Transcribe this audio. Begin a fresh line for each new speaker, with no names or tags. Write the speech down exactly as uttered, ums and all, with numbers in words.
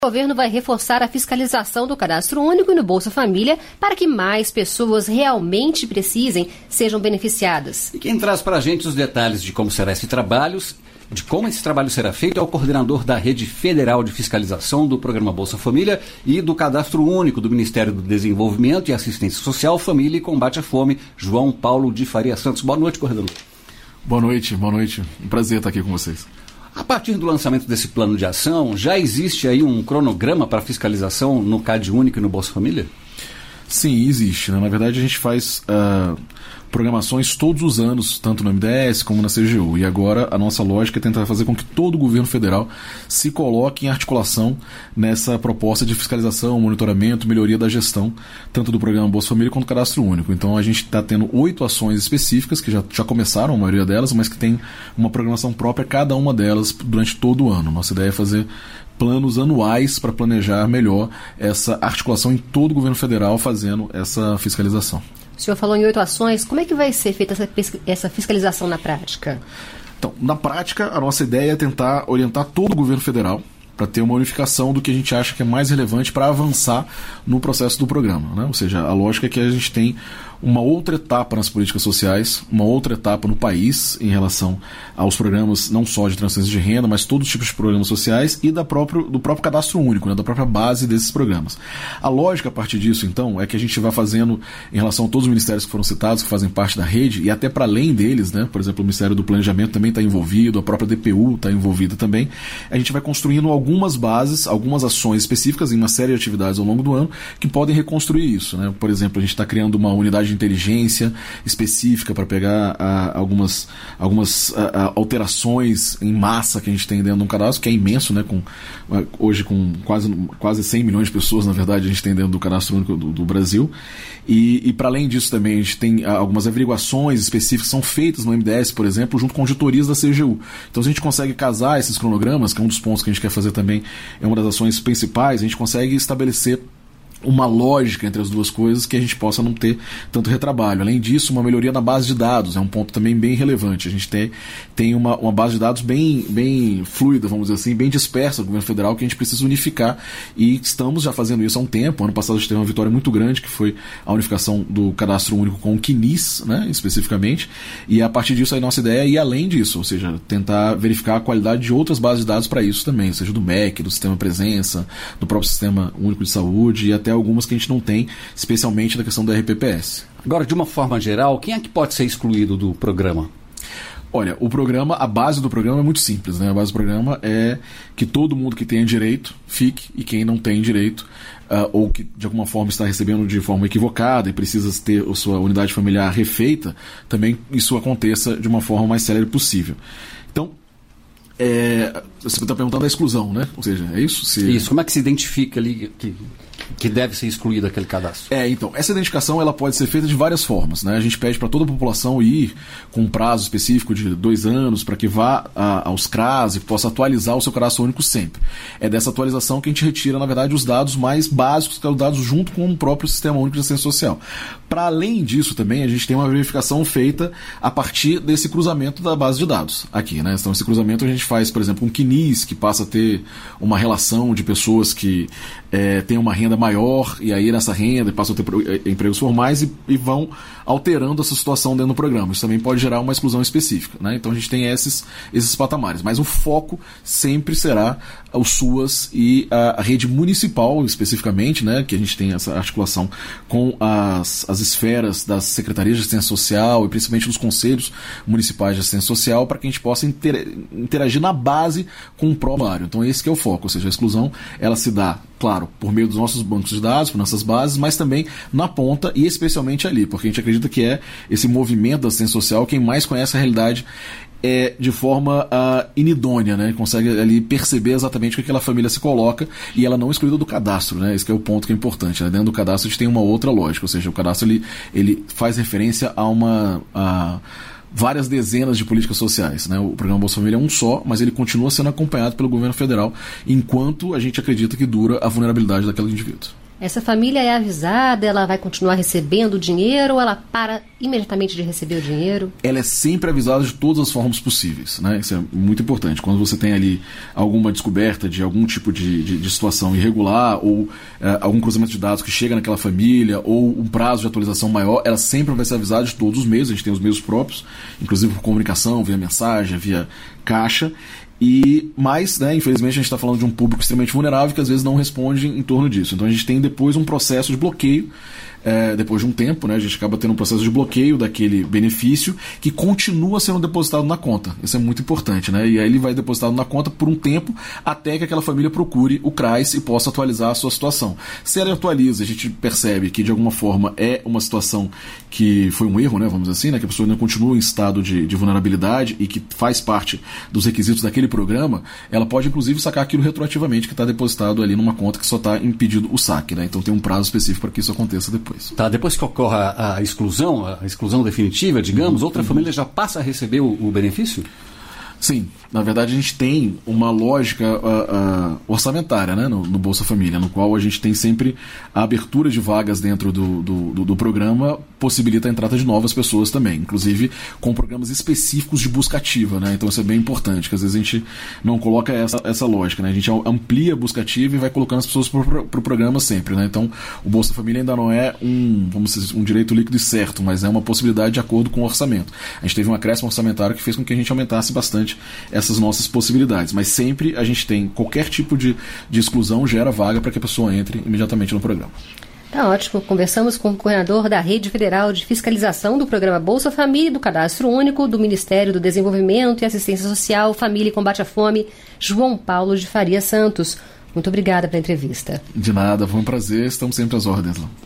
O governo vai reforçar a fiscalização do Cadastro Único e no Bolsa Família para que mais pessoas realmente precisem sejam beneficiadas.
E quem traz para a gente os detalhes de como será esse trabalho, de como esse trabalho será feito, é o coordenador da Rede Federal de Fiscalização do Programa Bolsa Família e do Cadastro Único do Ministério do Desenvolvimento e Assistência Social, Família e Combate à Fome, João Paulo de Faria Santos. Boa noite, coordenador.
Boa noite, boa noite. Um prazer estar aqui com vocês.
A partir do lançamento desse plano de ação, já existe aí um cronograma para fiscalização no Cade Único e no Bolsa Família?
Sim, existe. Né? Na verdade, a gente faz uh, programações todos os anos, tanto no M D S como na C G U. E agora a nossa lógica é tentar fazer com que todo o governo federal se coloque em articulação nessa proposta de fiscalização, monitoramento, melhoria da gestão, tanto do programa Bolsa Família quanto do Cadastro Único. Então a gente está tendo oito ações específicas, que já, já começaram, a maioria delas, mas que tem uma programação própria, cada uma delas, durante todo o ano. Nossa ideia é fazer planos anuais para planejar melhor essa articulação em todo o governo federal fazendo essa fiscalização.
O senhor falou em oito ações, como é que vai ser feita essa, essa fiscalização na prática?
Então, na prática, a nossa ideia é tentar orientar todo o governo federal para ter uma unificação do que a gente acha que é mais relevante para avançar no processo do programa, né? Ou seja, a lógica é que a gente tem uma outra etapa nas políticas sociais, uma outra etapa no país em relação aos programas não só de transferência de renda, mas todos os tipos de programas sociais e da próprio, do próprio cadastro único, né, da própria base desses programas. A lógica a partir disso, então, é que a gente vai fazendo em relação a todos os ministérios que foram citados, que fazem parte da rede, e até para além deles, né, por exemplo, o Ministério do Planejamento também está envolvido, a própria D P U está envolvida também, a gente vai construindo algumas bases, algumas ações específicas em uma série de atividades ao longo do ano que podem reconstruir isso, né? Por exemplo, a gente está criando uma unidade de inteligência específica para pegar a, algumas, algumas a, a, alterações em massa que a gente tem dentro de um cadastro, que é imenso, né? Com, hoje com quase, quase cem milhões de pessoas, na verdade, a gente tem dentro do Cadastro Único do, do Brasil. E, e para além disso também, a gente tem algumas averiguações específicas que são feitas no M D S, por exemplo, junto com auditorias da C G U. Então, se a gente consegue casar esses cronogramas, que é um dos pontos que a gente quer fazer também, é uma das ações principais, a gente consegue estabelecer uma lógica entre as duas coisas que a gente possa não ter tanto retrabalho. Além disso, uma melhoria na base de dados é um ponto também bem relevante. A gente tem, tem uma, uma base de dados bem, bem fluida, vamos dizer assim, bem dispersa do governo federal, que a gente precisa unificar, e estamos já fazendo isso há um tempo. Ano passado a gente teve uma vitória muito grande, que foi a unificação do Cadastro Único com o C N I S, né, especificamente, e a partir disso a nossa ideia é ir além disso, ou seja, tentar verificar a qualidade de outras bases de dados para isso também, seja do M E C, do Sistema Presença, do próprio Sistema Único de Saúde e até algumas que a gente não tem, especialmente da questão da R P P S.
Agora, de uma forma geral, quem é que pode ser excluído do programa?
Olha, o programa, a base do programa é muito simples, né? A base do programa é que todo mundo que tenha direito fique, e quem não tem direito, uh, ou que de alguma forma está recebendo de forma equivocada e precisa ter a sua unidade familiar refeita, também isso aconteça de uma forma mais célere possível. Então, é, você está perguntando a exclusão, né? Ou seja, é isso? Se...
Isso, como é que se identifica ali que, que deve ser excluído aquele cadastro?
É, então, essa identificação ela pode ser feita de várias formas, né? A gente pede para toda a população ir com um prazo específico de dois anos para que vá a, aos C R A S e possa atualizar o seu cadastro único sempre. É dessa atualização que a gente retira, na verdade, os dados mais básicos, que são dados junto com o próprio Sistema Único de Assistência Social. Para além disso, também, a gente tem uma verificação feita a partir desse cruzamento da base de dados aqui, né? Então, esse cruzamento a gente faz, por exemplo, um C N I S, que passa a ter uma relação de pessoas que é, têm uma renda maior, e aí nessa renda passam a ter empregos formais e, e vão alterando essa situação dentro do programa. Isso também pode gerar uma exclusão específica, né? Então a gente tem esses, esses patamares, mas o foco sempre será o SUAS e a, a rede municipal especificamente, né? Que a gente tem essa articulação com as, as esferas das secretarias de assistência social e principalmente dos conselhos municipais de assistência social, para que a gente possa inter, interagir na base com o próprio usuário. Então esse que é o foco, ou seja, a exclusão ela se dá, claro, por meio dos nossos bancos de dados, por nossas bases, mas também na ponta e especialmente ali, porque a gente acredita que é esse movimento da assistência social quem mais conhece a realidade é, de forma uh, inidônea, né? Consegue ali perceber exatamente o que aquela família se coloca e ela não é excluída do cadastro, né? Esse que é o ponto que é importante, né? Dentro do cadastro a gente tem uma outra lógica, ou seja, o cadastro ele, ele faz referência a uma... A, várias dezenas de políticas sociais, né? O programa Bolsa Família é um só, mas ele continua sendo acompanhado pelo governo federal enquanto a gente acredita que dura a vulnerabilidade daquele indivíduo.
Essa família é avisada, ela vai continuar recebendo o dinheiro ou ela para imediatamente de receber o dinheiro?
Ela é sempre avisada de todas as formas possíveis, né? Isso é muito importante. Quando você tem ali alguma descoberta de algum tipo de, de, de situação irregular ou é, algum cruzamento de dados que chega naquela família ou um prazo de atualização maior, ela sempre vai ser avisada de todos os meios. A gente tem os meios próprios, inclusive por comunicação, via mensagem, via caixa. E, mas, né, infelizmente, a gente está falando de um público extremamente vulnerável que às vezes não responde em torno disso. Então a gente tem depois um processo de bloqueio, é, depois de um tempo, né, a gente acaba tendo um processo de bloqueio daquele benefício que continua sendo depositado na conta. Isso é muito importante, né? E aí ele vai depositado na conta por um tempo até que aquela família procure o CRAS e possa atualizar a sua situação. Se ela atualiza, a gente percebe que de alguma forma é uma situação que foi um erro, né, vamos dizer assim, né, que a pessoa ainda continua em estado de, de vulnerabilidade e que faz parte dos requisitos daquele programa, ela pode inclusive sacar aquilo retroativamente que está depositado ali numa conta que só está impedido o saque, né? Então tem um prazo específico para que isso aconteça depois.
Tá, depois que ocorre a, a exclusão, a exclusão definitiva, digamos, uhum. outra família já passa a receber o, o benefício?
Sim, na verdade a gente tem uma lógica uh, uh, orçamentária, né, no, no Bolsa Família, no qual a gente tem sempre a abertura de vagas dentro do, do, do, do programa, possibilita a entrada de novas pessoas também, inclusive com programas específicos de busca ativa, né? Então isso é bem importante, que às vezes a gente não coloca essa, essa lógica, né? A gente amplia a busca ativa e vai colocando as pessoas para o pro programa sempre, né? Então o Bolsa Família ainda não é um, vamos dizer, um direito líquido e certo, mas é uma possibilidade de acordo com o orçamento. A gente teve um acréscimo orçamentário que fez com que a gente aumentasse bastante essas nossas possibilidades, mas sempre a gente tem qualquer tipo de, de exclusão, gera vaga para que a pessoa entre imediatamente no programa.
Tá ótimo. Conversamos com o coordenador da Rede Federal de Fiscalização do Programa Bolsa Família e do Cadastro Único do Ministério do Desenvolvimento e Assistência Social, Família e Combate à Fome, João Paulo de Faria Santos. Muito obrigada pela entrevista.
De nada, foi um prazer, estamos sempre às ordens lá.